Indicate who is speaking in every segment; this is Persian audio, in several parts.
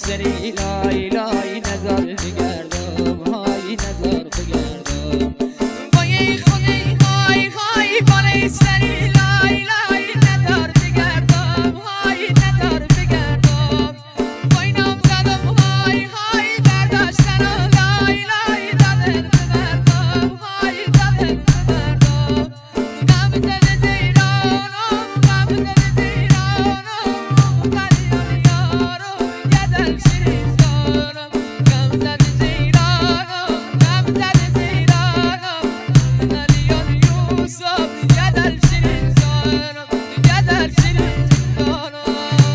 Speaker 1: سری لای لای نظر بگردم های نظر بگردم وای خودی های های بالای سری لای لای نظر بگردم های نظر بگردم وای نام زدم های های برداشتن لای لای دادن ببردم های دادن ببردم غم زده زیرانم غم زده زیرانم قلیان یارم گدل شیرین جانم غم زده زیرانم غم زده زیرانم قلیان یوسف گدل شیرین جانم گدل شیرین جانم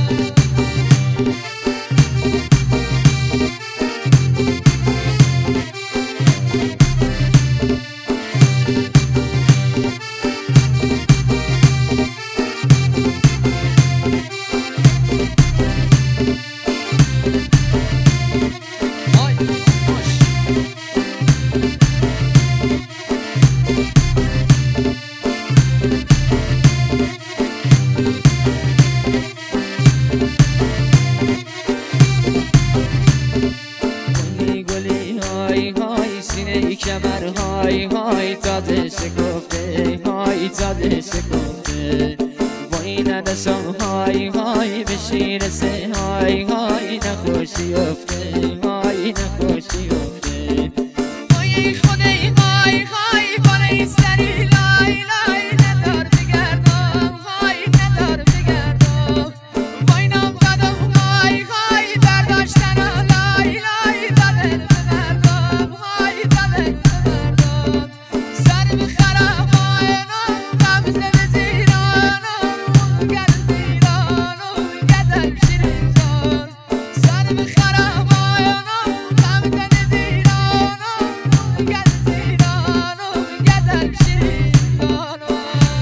Speaker 1: کمر های های تازه شکفته های تازه شکفته وای ندستم های های به شیر سه های های نخوشی افته های نخوشی افته وای خودی های های بالای سری لای لای ندار بگردم های ندار بگردم وای نام زدم های های برداشتن لای لای دادن ببردم های دادن ببردم سر بخرمانم غم زده زیرانم گل زیرانم گدل شیرین جان سر بخرمانم غم زده زیرانم گل زیرانم گدل شیرین جانم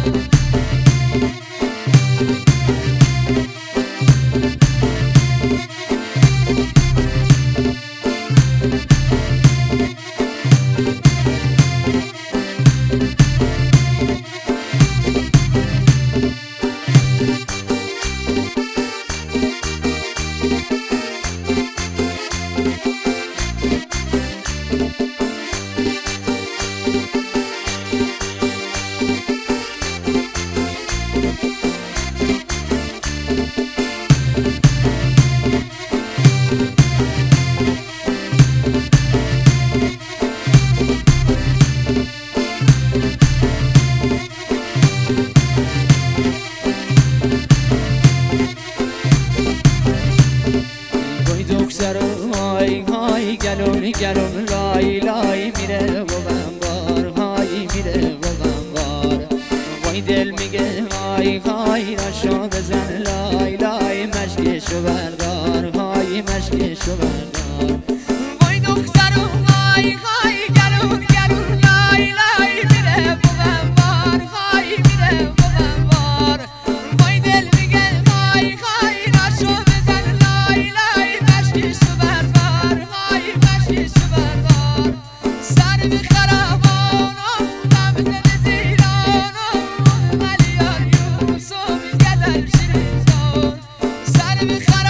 Speaker 1: های های گلوم گلوم لای لای میره و بار های میره و بار وای دل میگه های های راشو بزن لای لای مشکشو بردار های مشکشو بردار وای دخترم های های گلوم گلوم لای لای میره و بار های میره و بار وای دل میگه های های راشو بزن لای لای مشکشو بردار های مشکشو بردار سر بخرمانم غم زده زیرانم قلیان یوسف گدل شیرین جان سر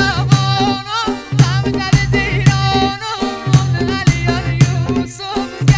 Speaker 1: بخرمانم غم زده زیرانم قلیان یوسف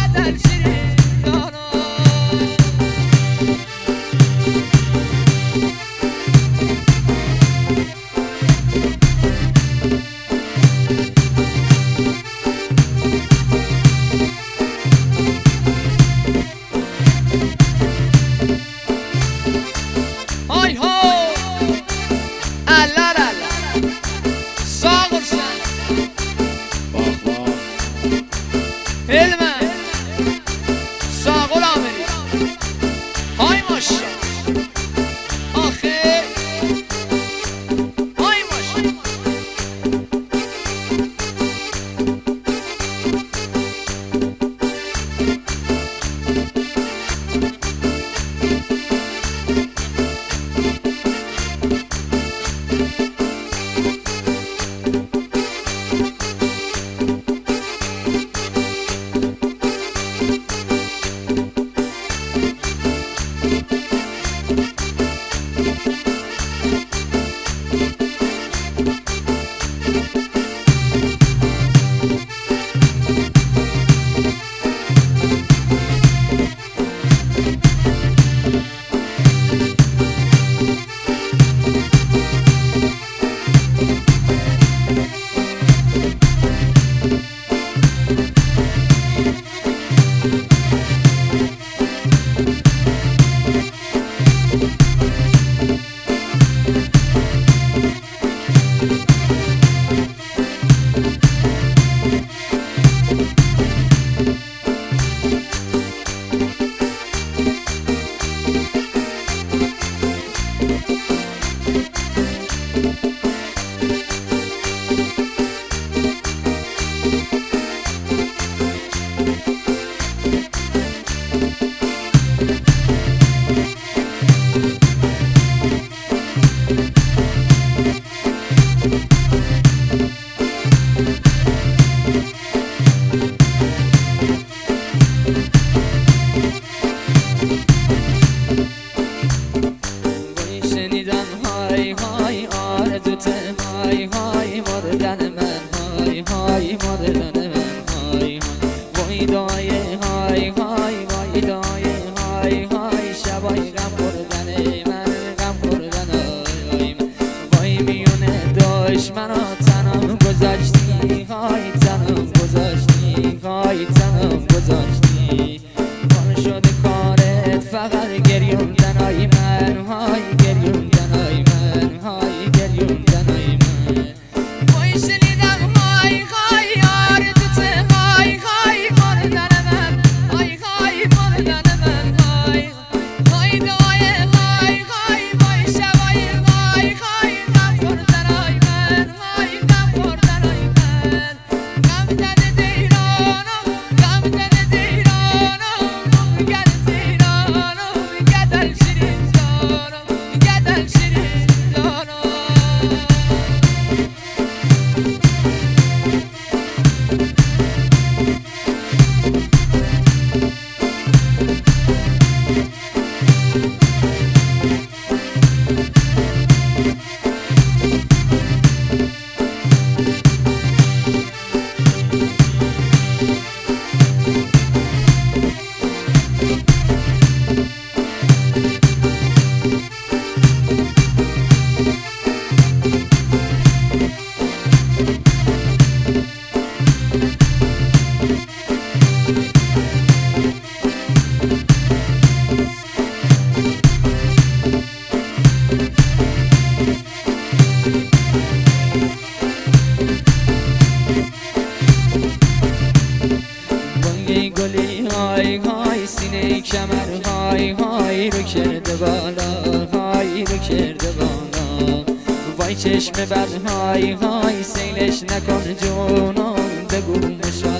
Speaker 1: کمر های رو کرده بالا، های رو کرده بالا. وای چشم بد های سیلش نکن جونم، بگو